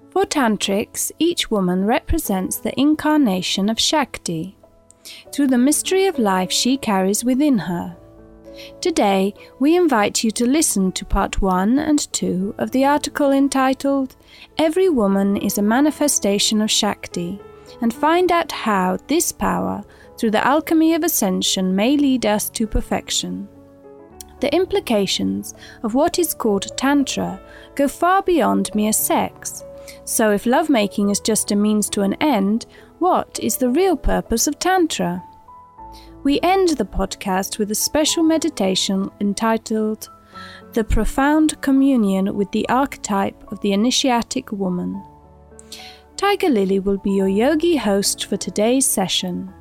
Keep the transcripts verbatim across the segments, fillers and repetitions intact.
For Tantrics, each woman represents the incarnation of Shakti, through the mystery of life she carries within her. Today, we invite you to listen to part one and two of the article entitled Every Woman is a Manifestation of Shakti, and find out how this power, through the alchemy of ascension, may lead us to perfection. The implications of what is called Tantra go far beyond mere sex. So if lovemaking is just a means to an end, what is the real purpose of Tantra? We end the podcast with a special meditation entitled The Profound Communion with the Archetype of the Initiatic Woman. Tiger Lily will be your yogi host for today's session.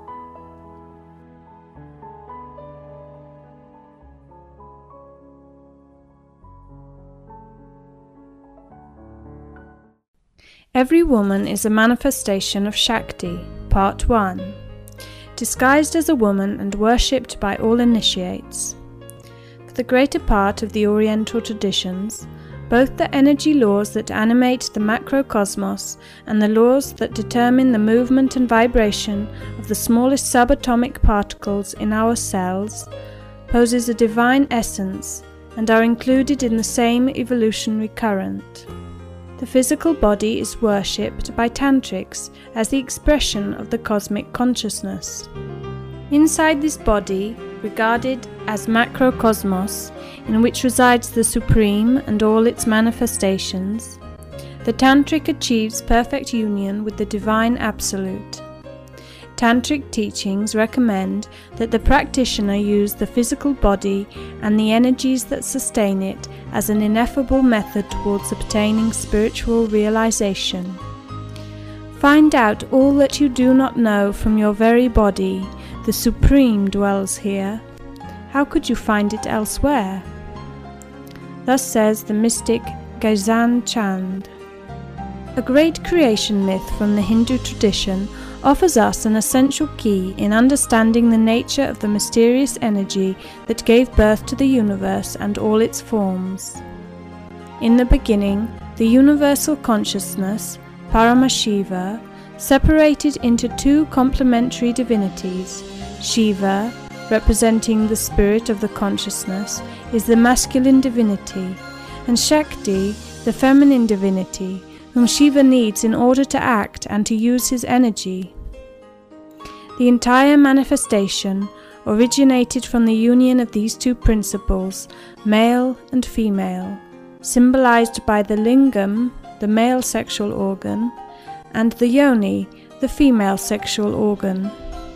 Every Woman is a Manifestation of Shakti, Part one. Disguised as a woman and worshipped by all initiates. For the greater part of the Oriental traditions, both the energy laws that animate the macrocosmos and the laws that determine the movement and vibration of the smallest subatomic particles in our cells poses a divine essence and are included in the same evolutionary current. The physical body is worshipped by Tantrics as the expression of the cosmic consciousness. Inside this body, regarded as macrocosmos, in which resides the Supreme and all its manifestations, the Tantric achieves perfect union with the Divine Absolute. Tantric teachings recommend that the practitioner use the physical body and the energies that sustain it as an ineffable method towards obtaining spiritual realization. Find out all that you do not know from your very body. The Supreme dwells here. How could you find it elsewhere? Thus says the mystic Ghazan Chand. A great creation myth from the Hindu tradition offers us an essential key in understanding the nature of the mysterious energy that gave birth to the universe and all its forms. In the beginning, the universal consciousness, Paramashiva, separated into two complementary divinities. Shiva, representing the spirit of the consciousness, is the masculine divinity, and Shakti, the feminine divinity, whom Shiva needs in order to act and to use his energy. The entire manifestation originated from the union of these two principles, male and female, symbolized by the lingam, the male sexual organ, and the yoni, the female sexual organ.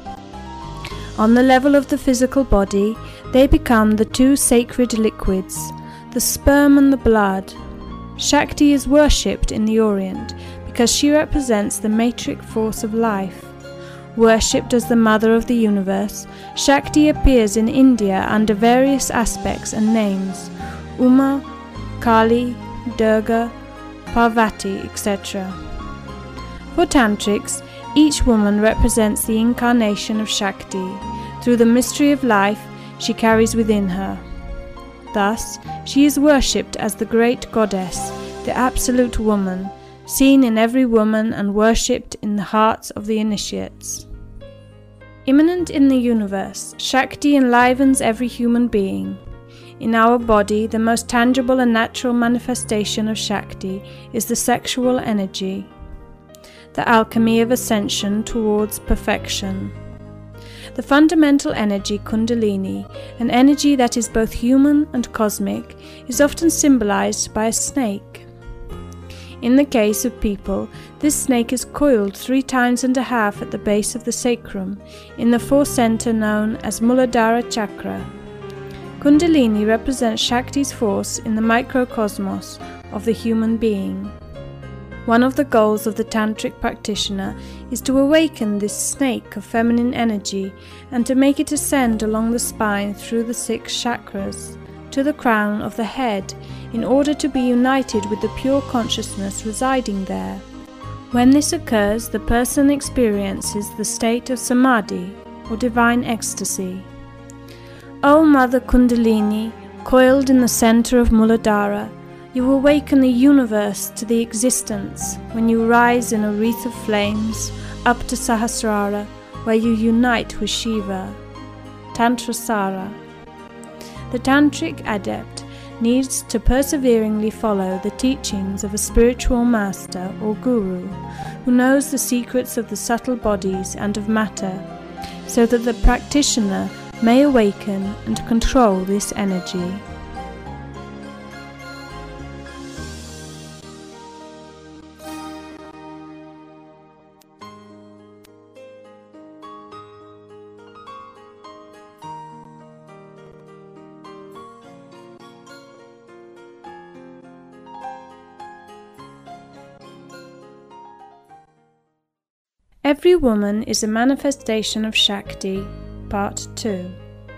On the level of the physical body, they become the two sacred liquids, the sperm and the blood. Shakti is worshipped in the Orient because she represents the matrix force of life. Worshipped as the mother of the universe, Shakti appears in India under various aspects and names: Uma, Kali, Durga, Parvati, et cetera. For Tantrics, each woman represents the incarnation of Shakti. Through the mystery of life she carries within her. Thus, she is worshipped as the great goddess, the absolute woman, seen in every woman and worshipped in the hearts of the initiates. Immanent in the universe, Shakti enlivens every human being. In our body, the most tangible and natural manifestation of Shakti is the sexual energy, the alchemy of ascension towards perfection. The fundamental energy Kundalini, an energy that is both human and cosmic, is often symbolized by a snake. In the case of people, this snake is coiled three times and a half at the base of the sacrum, in the fourth center known as Muladhara Chakra. Kundalini represents Shakti's force in the microcosmos of the human being. One of the goals of the Tantric practitioner is to awaken this snake of feminine energy and to make it ascend along the spine through the six chakras to the crown of the head in order to be united with the pure consciousness residing there. When this occurs, the person experiences the state of samadhi or divine ecstasy. O Mother Kundalini, coiled in the center of Muladhara, You awaken the universe to the existence when you rise in a wreath of flames up to Sahasrara, where you unite with Shiva. Tantrasara. The tantric adept needs to perseveringly follow the teachings of a spiritual master or guru who knows the secrets of the subtle bodies and of matter, so that the practitioner may awaken and control this energy. Every woman is a manifestation of Shakti, Part two.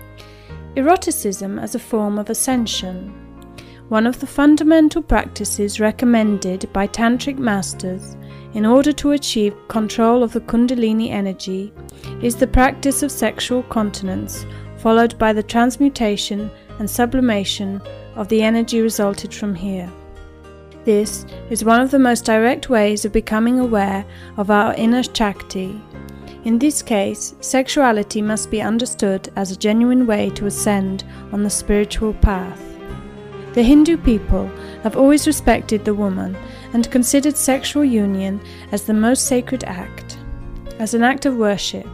Eroticism as a form of ascension. One of the fundamental practices recommended by tantric masters in order to achieve control of the Kundalini energy is the practice of sexual continence, followed by the transmutation and sublimation of the energy resulted from here. This is one of the most direct ways of becoming aware of our inner Shakti. In this case, sexuality must be understood as a genuine way to ascend on the spiritual path. The Hindu people have always respected the woman and considered sexual union as the most sacred act, as an act of worship.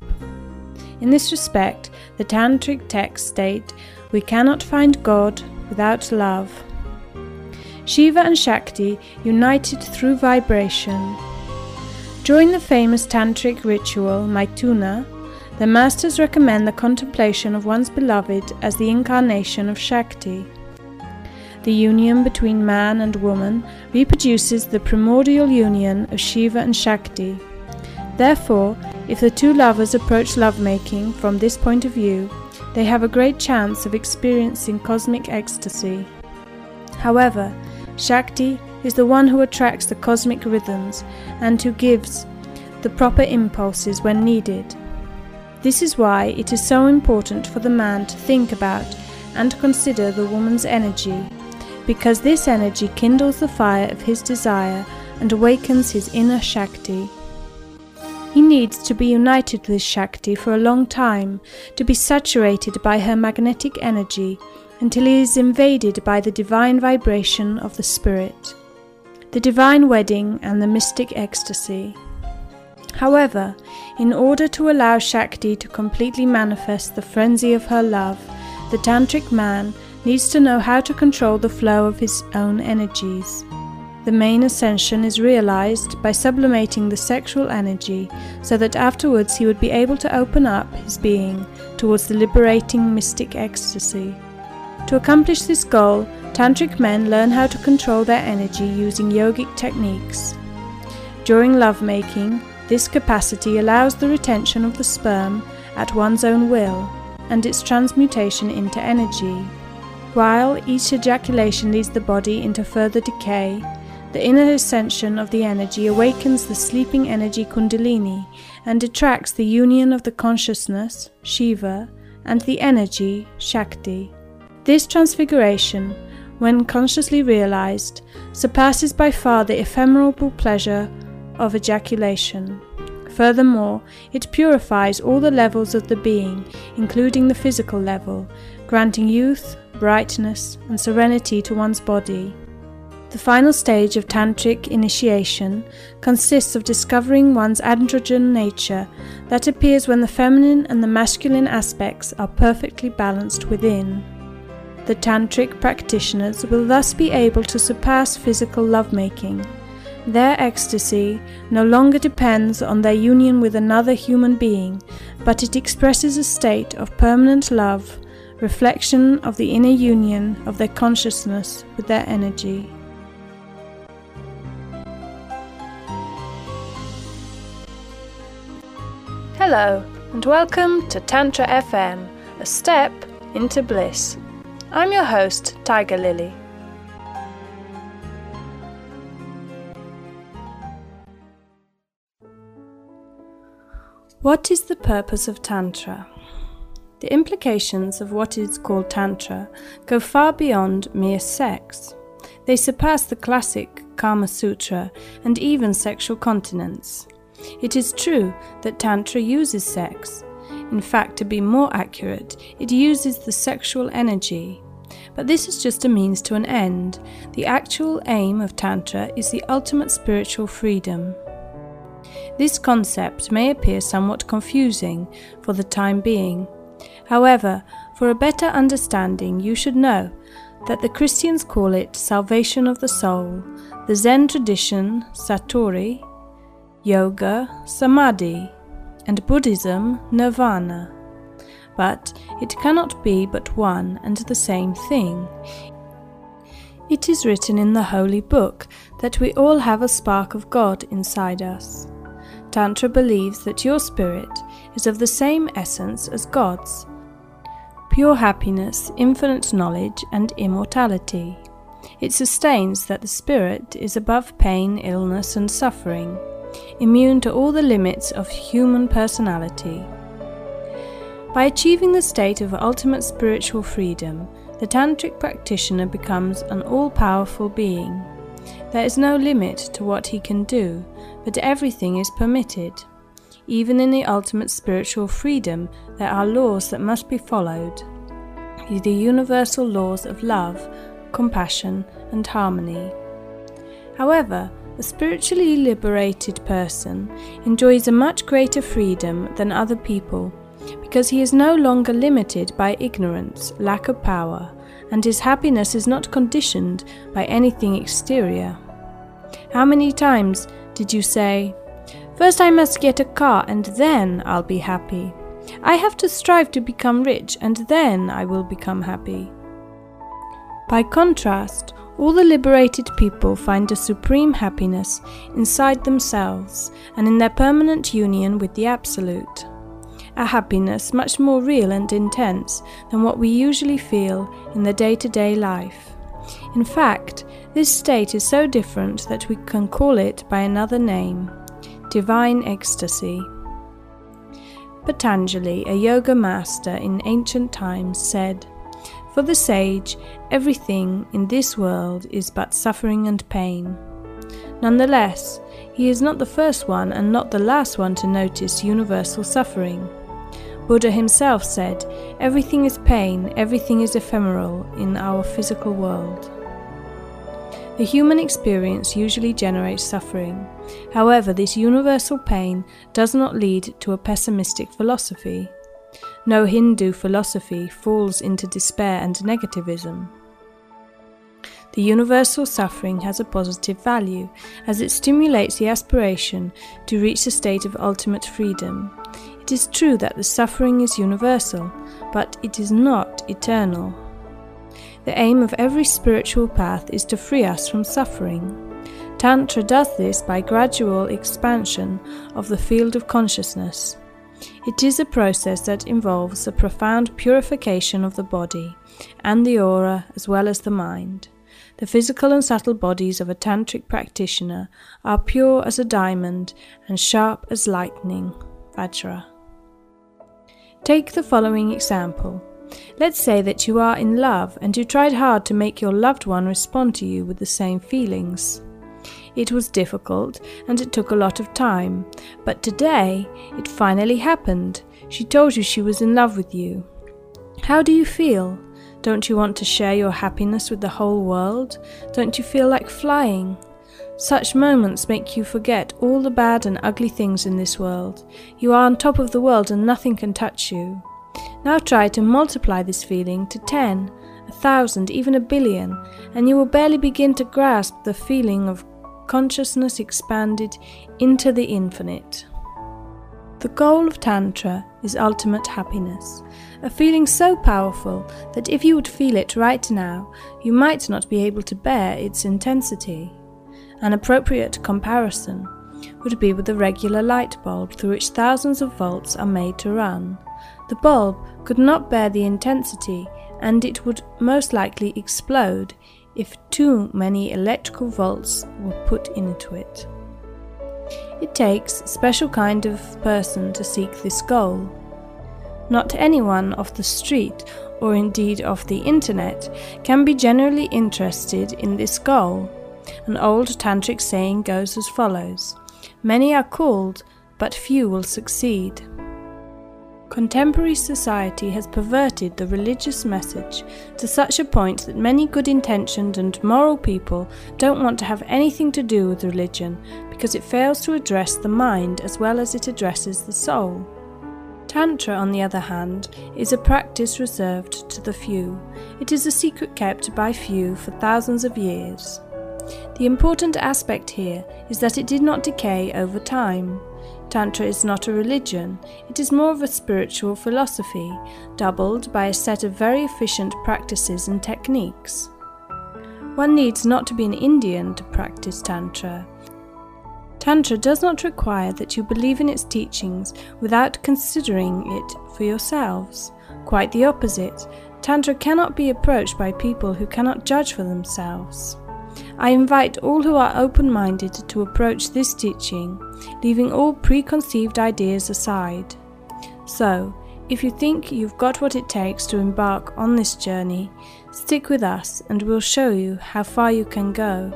In this respect, the tantric texts state, "We cannot find God without love." Shiva and Shakti united through vibration. During the famous tantric ritual Maithuna, the masters recommend the contemplation of one's beloved as the incarnation of Shakti. The union between man and woman reproduces the primordial union of Shiva and Shakti. Therefore, if the two lovers approach lovemaking from this point of view, they have a great chance of experiencing cosmic ecstasy. However, Shakti is the one who attracts the cosmic rhythms and who gives the proper impulses when needed. This is why it is so important for the man to think about and consider the woman's energy, because this energy kindles the fire of his desire and awakens his inner Shakti. He needs to be united with Shakti for a long time, to be saturated by her magnetic energy, until he is invaded by the divine vibration of the spirit, the divine wedding and the mystic ecstasy. However, in order to allow Shakti to completely manifest the frenzy of her love, the tantric man needs to know how to control the flow of his own energies. The main ascension is realized by sublimating the sexual energy so that afterwards he would be able to open up his being towards the liberating mystic ecstasy. To accomplish this goal, tantric men learn how to control their energy using yogic techniques. During lovemaking, this capacity allows the retention of the sperm at one's own will and its transmutation into energy. While each ejaculation leads the body into further decay, the inner ascension of the energy awakens the sleeping energy Kundalini and attracts the union of the consciousness, Shiva, and the energy, Shakti. This transfiguration, when consciously realized, surpasses by far the ephemeral pleasure of ejaculation. Furthermore, it purifies all the levels of the being, including the physical level, granting youth, brightness, and serenity to one's body. The final stage of tantric initiation consists of discovering one's androgen nature that appears when the feminine and the masculine aspects are perfectly balanced within. The tantric practitioners will thus be able to surpass physical lovemaking. Their ecstasy no longer depends on their union with another human being, but it expresses a state of permanent love, reflection of the inner union of their consciousness with their energy. Hello, and welcome to Tantra F M, a step into bliss. I'm your host, Tiger Lily. What is the purpose of Tantra? The implications of what is called Tantra go far beyond mere sex. They surpass the classic Kama Sutra and even sexual continence. It is true that Tantra uses sex. In fact, to be more accurate, it uses the sexual energy. But this is just a means to an end. The actual aim of Tantra is the ultimate spiritual freedom. This concept may appear somewhat confusing for the time being. However, for a better understanding, you should know that the Christians call it salvation of the soul, the Zen tradition Satori, Yoga Samadhi, and Buddhism Nirvana. But it cannot be but one and the same thing. It is written in the Holy Book that we all have a spark of God inside us. Tantra believes that your spirit is of the same essence as God's: pure happiness, infinite knowledge, and immortality. It sustains that the spirit is above pain, illness, and suffering, immune to all the limits of human personality. By achieving the state of ultimate spiritual freedom, the tantric practitioner becomes an all-powerful being. There is no limit to what he can do, but everything is permitted. Even in the ultimate spiritual freedom, there are laws that must be followed. The universal laws of love, compassion, and harmony. However, a spiritually liberated person enjoys a much greater freedom than other people, because he is no longer limited by ignorance, lack of power, and his happiness is not conditioned by anything exterior. How many times did you say, "First I must get a car and then I'll be happy. I have to strive to become rich and then I will become happy"? By contrast, all the liberated people find a supreme happiness inside themselves and in their permanent union with the Absolute. A happiness much more real and intense than what we usually feel in the day-to-day life. In fact, this state is so different that we can call it by another name: divine ecstasy. Patanjali, a yoga master in ancient times, said, "For the sage, everything in this world is but suffering and pain." Nonetheless, he is not the first one and not the last one to notice universal suffering. Buddha himself said, "Everything is pain, everything is ephemeral in our physical world." The human experience usually generates suffering. However, this universal pain does not lead to a pessimistic philosophy. No Hindu philosophy falls into despair and negativism. The universal suffering has a positive value, as it stimulates the aspiration to reach the state of ultimate freedom. It is true that the suffering is universal, but it is not eternal. The aim of every spiritual path is to free us from suffering. Tantra does this by gradual expansion of the field of consciousness. It is a process that involves a profound purification of the body and the aura as well as the mind. The physical and subtle bodies of a tantric practitioner are pure as a diamond and sharp as lightning, Vajra. Take the following example. Let's say that you are in love and you tried hard to make your loved one respond to you with the same feelings. It was difficult and it took a lot of time, but today it finally happened. She told you she was in love with you. How do you feel? Don't you want to share your happiness with the whole world? Don't you feel like flying? Such moments make you forget all the bad and ugly things in this world. You are on top of the world and nothing can touch you. Now try to multiply this feeling to ten, a thousand, even a billion, and you will barely begin to grasp the feeling of consciousness expanded into the infinite. The goal of Tantra is ultimate happiness, a feeling so powerful that if you would feel it right now, you might not be able to bear its intensity. An appropriate comparison would be with a regular light bulb through which thousands of volts are made to run. The bulb could not bear the intensity, and it would most likely explode if too many electrical volts were put into it. It takes a special kind of person to seek this goal. Not anyone off the street or indeed of the internet, can be generally interested in this goal. An old tantric saying goes as follows: "Many are called, but few will succeed." Contemporary society has perverted the religious message to such a point that many good-intentioned and moral people don't want to have anything to do with religion because it fails to address the mind as well as it addresses the soul. Tantra, on the other hand, is a practice reserved to the few. It is a secret kept by few for thousands of years. The important aspect here is that it did not decay over time. Tantra is not a religion, it is more of a spiritual philosophy, doubled by a set of very efficient practices and techniques. One needs not to be an Indian to practice Tantra. Tantra does not require that you believe in its teachings without considering it for yourselves. Quite the opposite, Tantra cannot be approached by people who cannot judge for themselves. I invite all who are open-minded to approach this teaching, leaving all preconceived ideas aside. So, if you think you've got what it takes to embark on this journey, stick with us and we'll show you how far you can go.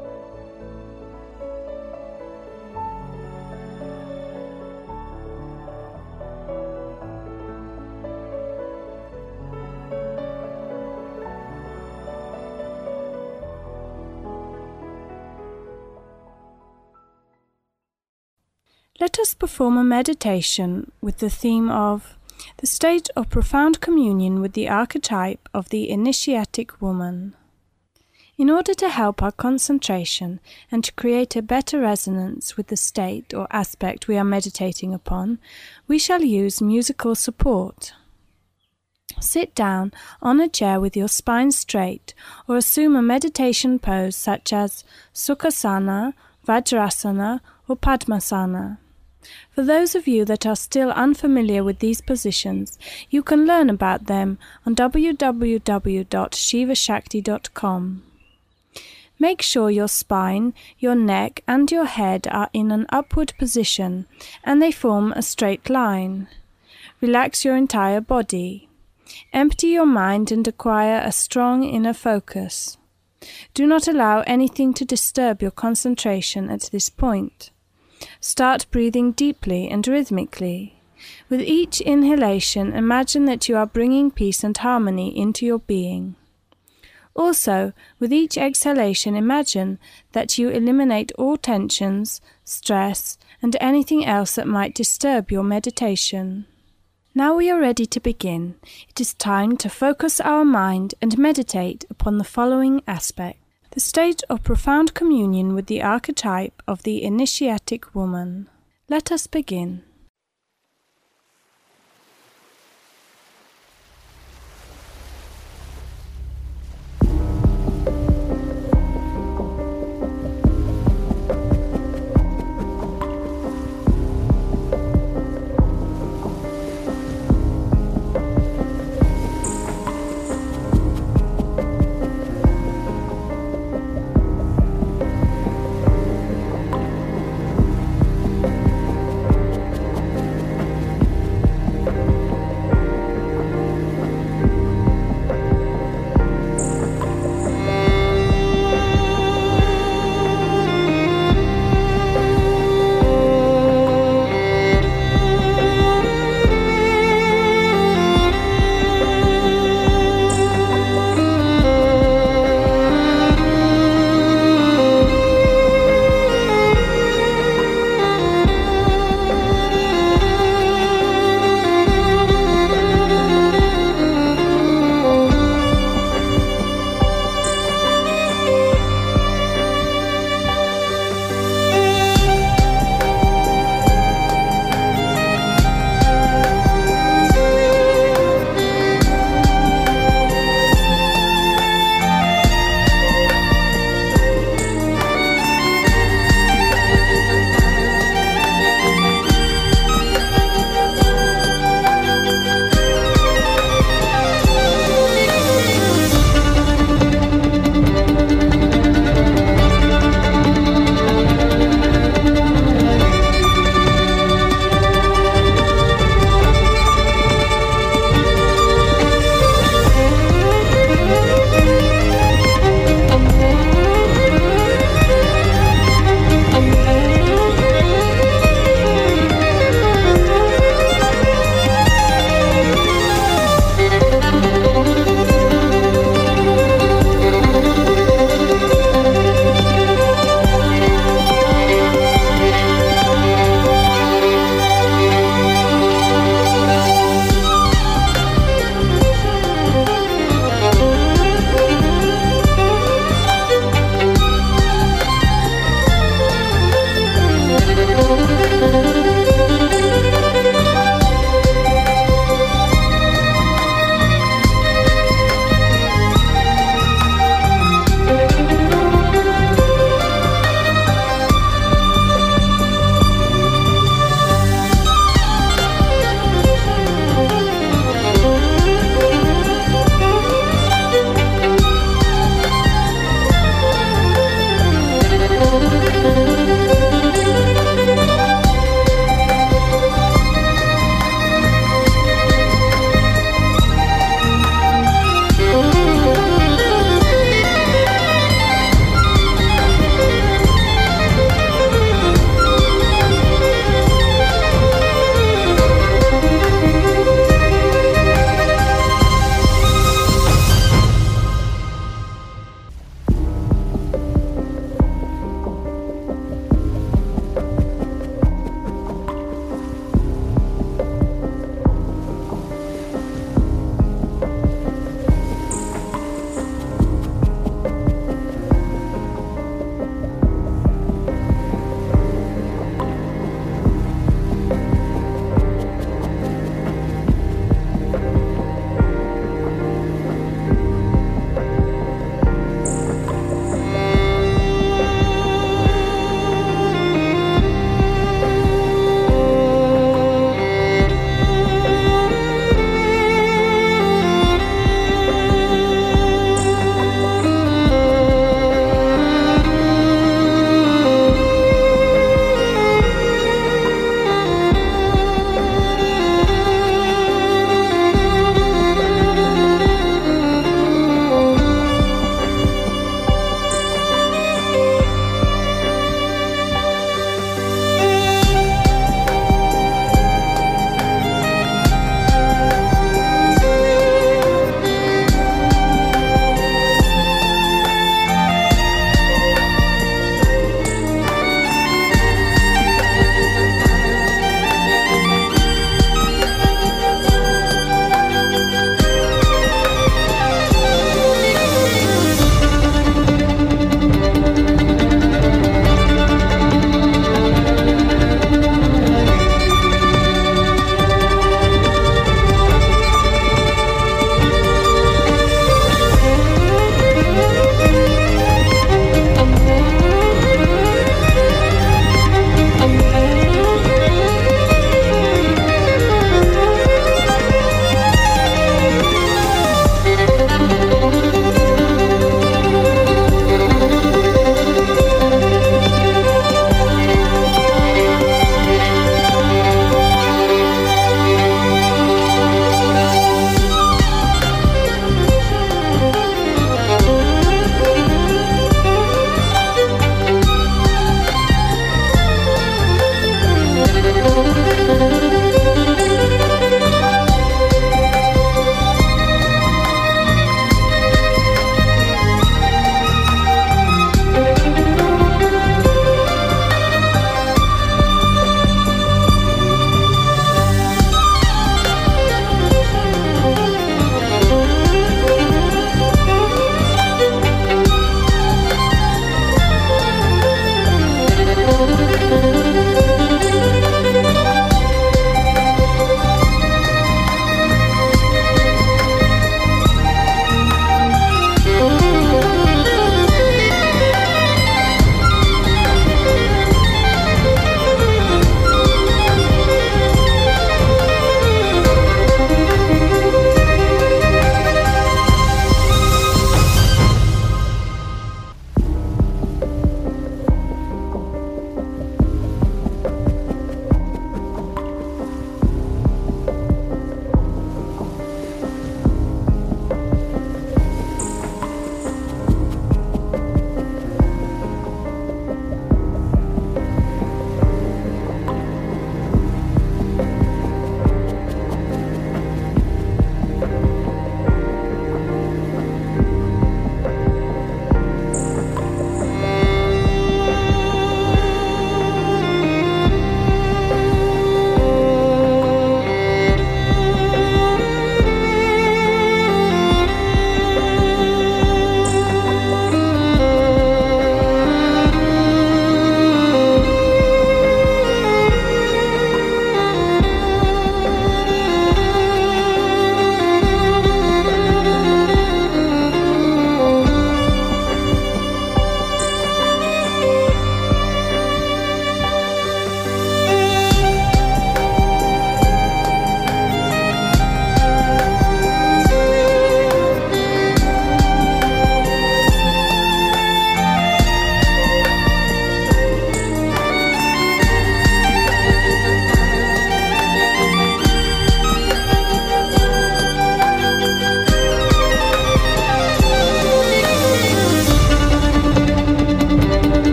Let us perform a meditation with the theme of the state of profound communion with the archetype of the initiatic woman. In order to help our concentration and to create a better resonance with the state or aspect we are meditating upon, we shall use musical support. Sit down on a chair with your spine straight or assume a meditation pose such as Sukhasana, Vajrasana or Padmasana. For those of you that are still unfamiliar with these positions, you can learn about them on w w w dot shiva shakti dot com. Make sure your spine, your neck and your head are in an upward position and they form a straight line. Relax your entire body. Empty your mind and acquire a strong inner focus. Do not allow anything to disturb your concentration at this point. Start breathing deeply and rhythmically. With each inhalation, imagine that you are bringing peace and harmony into your being. Also, with each exhalation, imagine that you eliminate all tensions, stress, and anything else that might disturb your meditation. Now we are ready to begin. It is time to focus our mind and meditate upon the following aspect: the state of profound communion with the archetype of the initiatic woman. Let us begin.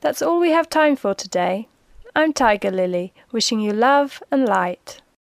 That's all we have time for today. I'm Tiger Lily, wishing you love and light.